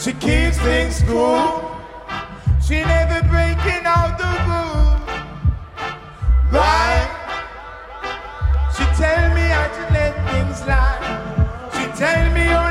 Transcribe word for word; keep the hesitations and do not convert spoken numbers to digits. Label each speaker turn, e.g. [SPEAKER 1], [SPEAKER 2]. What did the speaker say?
[SPEAKER 1] She keeps things cool. She never breaking out the rule. Right? She tell me how to let things lie. She tell me